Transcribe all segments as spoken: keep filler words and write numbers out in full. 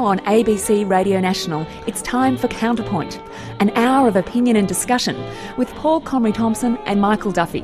on A B C Radio National, it's time for Counterpoint, an hour of opinion and discussion with Paul Comrie-Thompson and Michael Duffy.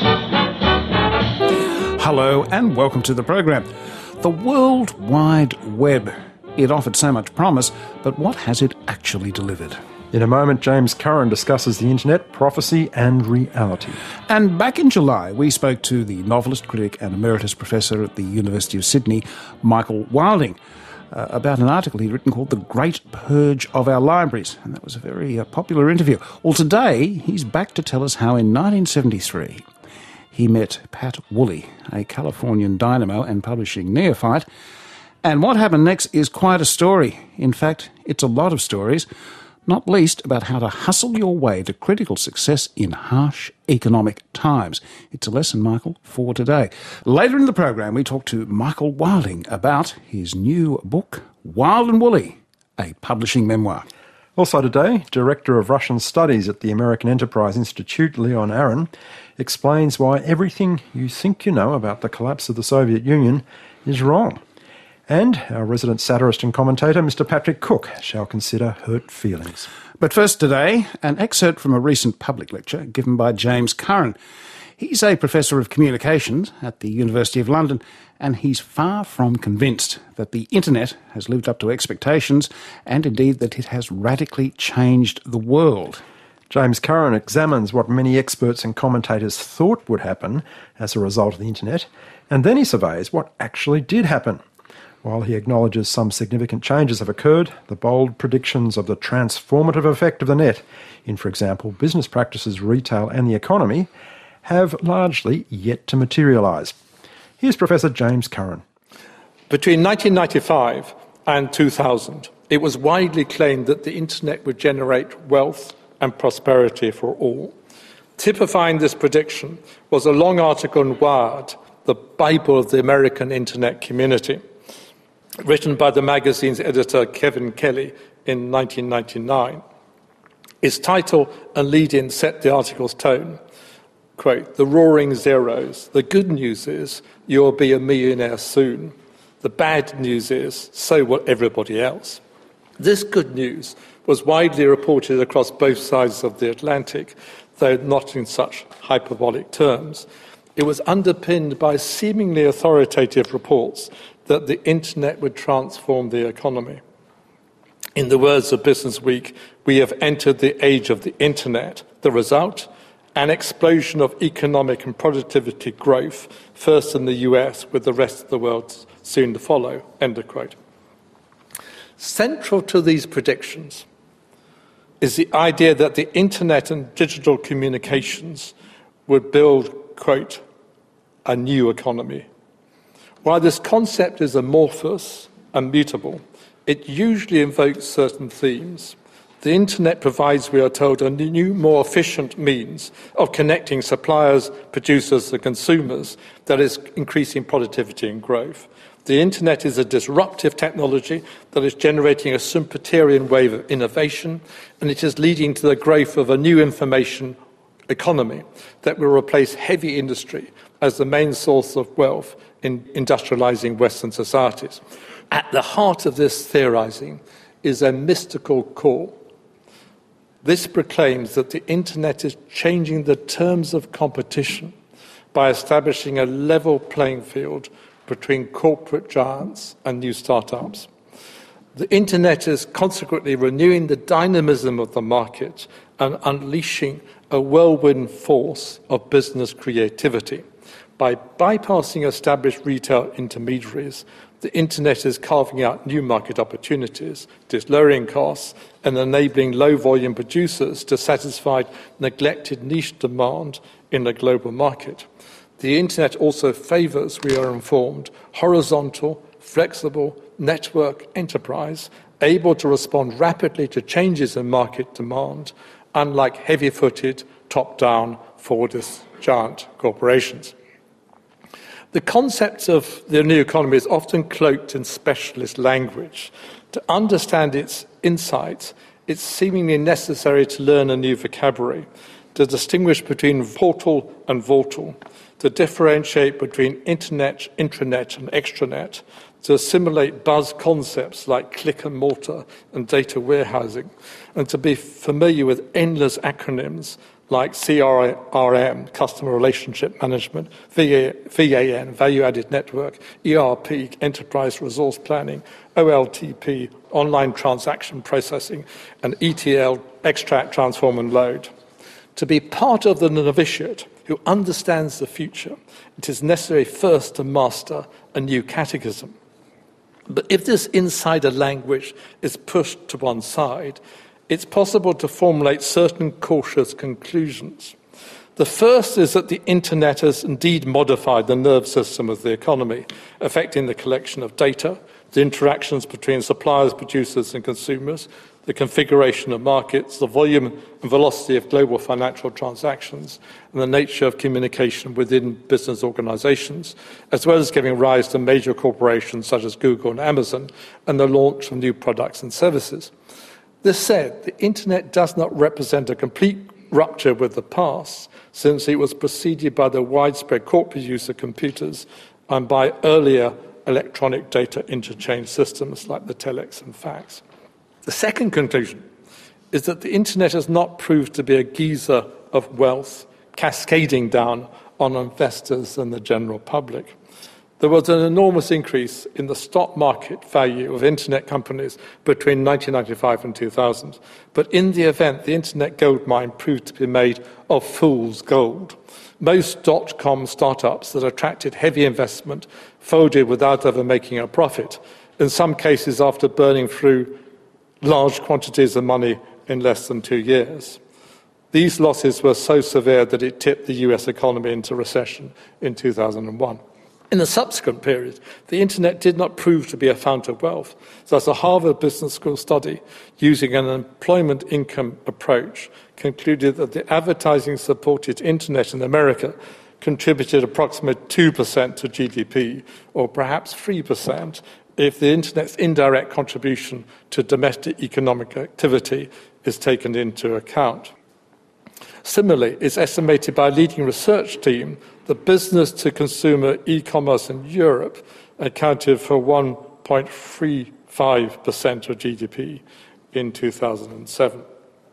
Hello and welcome to the program. The World Wide Web. It offered so much promise, but what has it actually delivered? In a moment, James Curran discusses the internet, prophecy and reality. And back in July, we spoke to the novelist, critic and emeritus professor at the University of Sydney, Michael Wilding, uh, about an article he'd written called The Great Purge of Our Libraries. And that was a very uh, popular interview. Well, today, he's back to tell us how in nineteen seventy-three, he met Pat Woolley, a Californian dynamo and publishing neophyte. And what happened next is quite a story. In fact, it's a lot of stories, not least about how to hustle your way to critical success in harsh economic times. It's a lesson, Michael, for today. Later in the program, we talk to Michael Wilding about his new book, Wild and Woolly, a publishing memoir. Also today, Director of Russian Studies at the American Enterprise Institute, Leon Aron, explains why everything you think you know about the collapse of the Soviet Union is wrong. And our resident satirist and commentator, Mister Patrick Cook, shall consider hurt feelings. But first today, an excerpt from a recent public lecture given by James Curran. He's a professor of communications at the University of London, and he's far from convinced that the internet has lived up to expectations and indeed that it has radically changed the world. James Curran examines what many experts and commentators thought would happen as a result of the internet, and then he surveys what actually did happen. While he acknowledges some significant changes have occurred, the bold predictions of the transformative effect of the net in, for example, business practices, retail and the economy have largely yet to materialise. Here's Professor James Curran. Between nineteen ninety-five and two thousand, it was widely claimed that the internet would generate wealth and prosperity for all. Typifying this prediction was a long article in Wired, the Bible of the American internet community, written by the magazine's editor Kevin Kelly in nineteen ninety-nine. Its title and lead-in set the article's tone. Quote, "The roaring zeros. The good news is you'll be a millionaire soon. The bad news is so will everybody else." This good news was widely reported across both sides of the Atlantic, though not in such hyperbolic terms. It was underpinned by seemingly authoritative reports that the internet would transform the economy. In the words of Business Week, we have entered the age of the internet. The result? An explosion of economic and productivity growth, first in the U S, with the rest of the world soon to follow. End of quote. Central to these predictions is the idea that the internet and digital communications would build, quote, a new economy. While this concept is amorphous and mutable, it usually invokes certain themes. The internet provides, we are told, a new, more efficient means of connecting suppliers, producers, and consumers that is increasing productivity and growth. The internet is a disruptive technology that is generating a Schumpeterian wave of innovation, and it is leading to the growth of a new information economy that will replace heavy industry as the main source of wealth in industrializing Western societies. At the heart of this theorizing is a mystical core. This proclaims that the internet is changing the terms of competition by establishing a level playing field between corporate giants and new startups. The internet is consequently renewing the dynamism of the market and unleashing a whirlwind force of business creativity. By bypassing established retail intermediaries, the internet is carving out new market opportunities, it is lowering costs and enabling low-volume producers to satisfy neglected niche demand in the global market. The internet also favours, we are informed, horizontal, flexible, network enterprise, able to respond rapidly to changes in market demand, unlike heavy-footed, top-down, Fordist giant corporations. The concept of the new economy is often cloaked in specialist language. To understand its insights, it's seemingly necessary to learn a new vocabulary, to distinguish between portal and vortal, to differentiate between internet, intranet, and extranet, to assimilate buzz concepts like click and mortar and data warehousing, and to be familiar with endless acronyms like C R M, Customer Relationship Management, V A N, Value Added Network, E R P, Enterprise Resource Planning, O L T P, Online Transaction Processing, and E T L, Extract, Transform and Load. To be part of the novitiate who understands the future, it is necessary first to master a new catechism. But if this insider language is pushed to one side, it's possible to formulate certain cautious conclusions. The first is that the internet has indeed modified the nerve system of the economy, affecting the collection of data, the interactions between suppliers, producers and consumers, the configuration of markets, the volume and velocity of global financial transactions, and the nature of communication within business organizations, as well as giving rise to major corporations such as Google and Amazon, and the launch of new products and services. This said, the internet does not represent a complete rupture with the past, since it was preceded by the widespread corporate use of computers and by earlier electronic data interchange systems like the telex and fax. The second conclusion is that the internet has not proved to be a geyser of wealth cascading down on investors and the general public. There was an enormous increase in the stock market value of internet companies between nineteen ninety-five and two thousand. But in the event, the internet gold mine proved to be made of fool's gold. Most dot-com startups that attracted heavy investment folded without ever making a profit, in some cases after burning through large quantities of money in less than two years. These losses were so severe that it tipped the U S economy into recession in two thousand one. In the subsequent period, the internet did not prove to be a fount of wealth. Thus, a Harvard Business School study using an employment income approach concluded that the advertising-supported internet in America contributed approximately two percent to G D P, or perhaps three percent, if the internet's indirect contribution to domestic economic activity is taken into account. Similarly, it's estimated by a leading research team that business-to-consumer e-commerce in Europe accounted for one point three five percent of G D P in two thousand seven.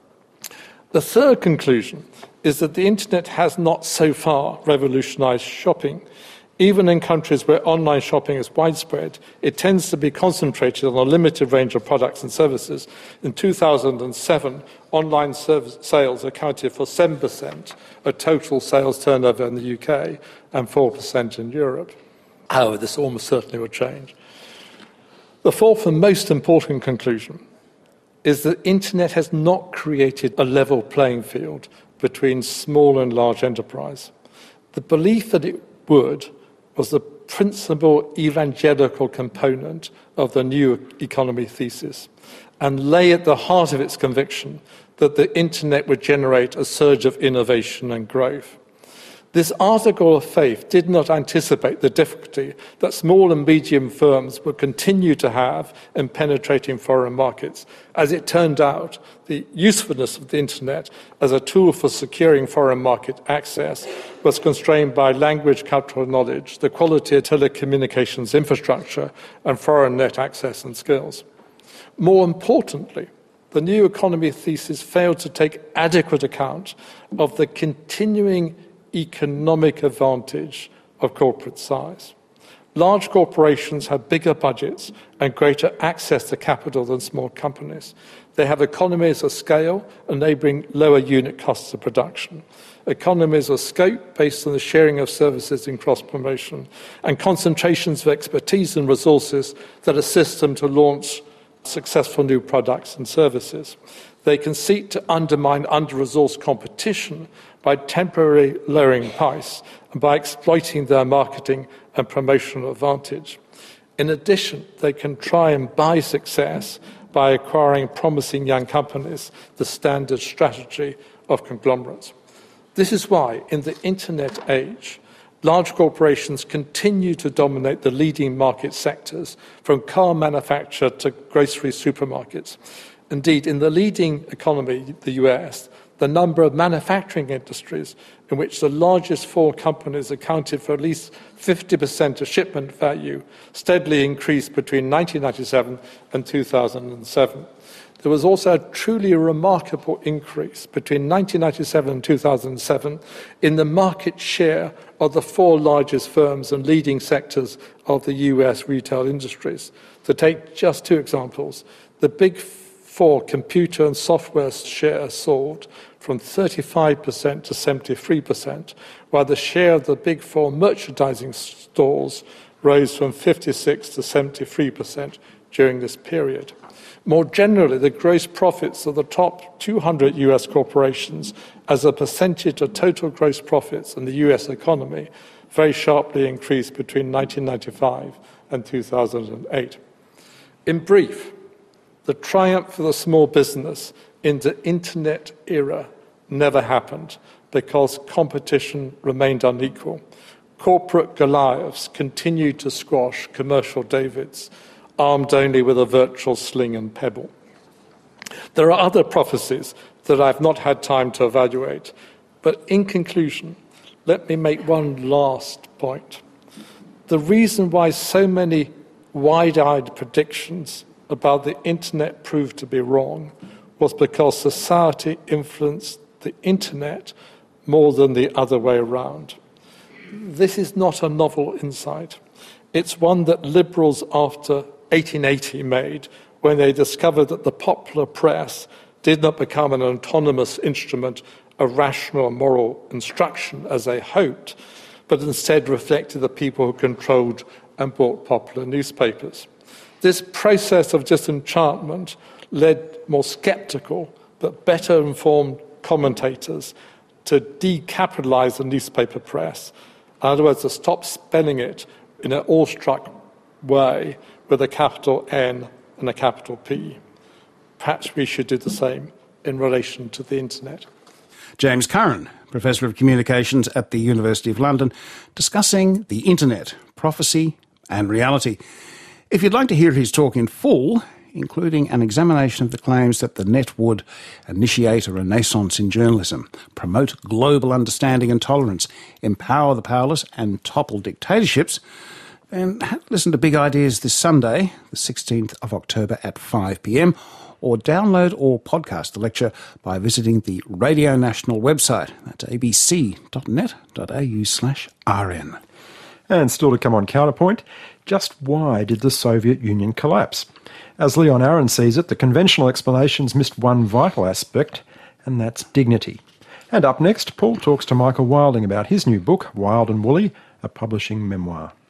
The third conclusion is that the internet has not so far revolutionized shopping. Even in countries where online shopping is widespread, it tends to be concentrated on a limited range of products and services. In two thousand seven, online service sales accounted for seven percent of total sales turnover in the U K and four percent in Europe. However, this almost certainly will change. The fourth and most important conclusion is that the internet has not created a level playing field between small and large enterprise. The belief that it would was the principal evangelical component of the new economy thesis, and lay at the heart of its conviction that the internet would generate a surge of innovation and growth. This article of faith did not anticipate the difficulty that small and medium firms would continue to have in penetrating foreign markets. As it turned out, the usefulness of the internet as a tool for securing foreign market access was constrained by language cultural knowledge, the quality of telecommunications infrastructure, and foreign net access and skills. More importantly, the new economy thesis failed to take adequate account of the continuing economic advantage of corporate size. Large corporations have bigger budgets and greater access to capital than small companies. They have economies of scale, enabling lower unit costs of production, economies of scope based on the sharing of services in cross-promotion, and concentrations of expertise and resources that assist them to launch successful new products and services. They can seek to undermine under-resourced competition by temporarily lowering price and by exploiting their marketing and promotional advantage. In addition, they can try and buy success by acquiring promising young companies, the standard strategy of conglomerates. This is why, in the internet age, large corporations continue to dominate the leading market sectors, from car manufacture to grocery supermarkets. Indeed, in the leading economy, the U S, the number of manufacturing industries in which the largest four companies accounted for at least fifty percent of shipment value steadily increased between nineteen ninety-seven and two thousand seven. There was also a truly remarkable increase between nineteen ninety-seven and two thousand seven in the market share of the four largest firms and leading sectors of the U S retail industries. To take just two examples, the big four computer and software share soared from thirty-five percent to seventy-three percent, while the share of the big four merchandising stores rose from fifty-six to seventy-three percent during this period. More generally, the gross profits of the top two hundred U S corporations as a percentage of total gross profits in the U S economy very sharply increased between nineteen ninety-five and two thousand eight. In brief, the triumph of the small business in the internet era never happened because competition remained unequal. Corporate Goliaths continued to squash commercial Davids, armed only with a virtual sling and pebble. There are other prophecies that I've not had time to evaluate, but in conclusion, let me make one last point. The reason why so many wide-eyed predictions about the internet proved to be wrong was because society influenced the internet more than the other way around. This is not a novel insight. It's one that liberals after eighteen eighty made when they discovered that the popular press did not become an autonomous instrument of rational and moral instruction as they hoped, but instead reflected the people who controlled and bought popular newspapers. This process of disenchantment led more sceptical but better informed commentators to decapitalize the newspaper press. In other words, to stop spelling it in an awestruck way with a capital N and a capital P. Perhaps we should do the same in relation to the internet. James Curran, Professor of Communications at the University of London, discussing the internet, prophecy and reality. If you'd like to hear his talk in full, including an examination of the claims that the net would initiate a renaissance in journalism, promote global understanding and tolerance, empower the powerless and topple dictatorships, then listen to Big Ideas this Sunday, the sixteenth of October at five p m, or download or podcast the lecture by visiting the Radio National website. That's a b c dot net dot a u slash r n. And still to come on Counterpoint, just why did the Soviet Union collapse? As Leon Aaron sees it, the conventional explanations missed one vital aspect, and that's dignity. And up next, Paul talks to Michael Wilding about his new book, Wild and Woolly, a publishing memoir.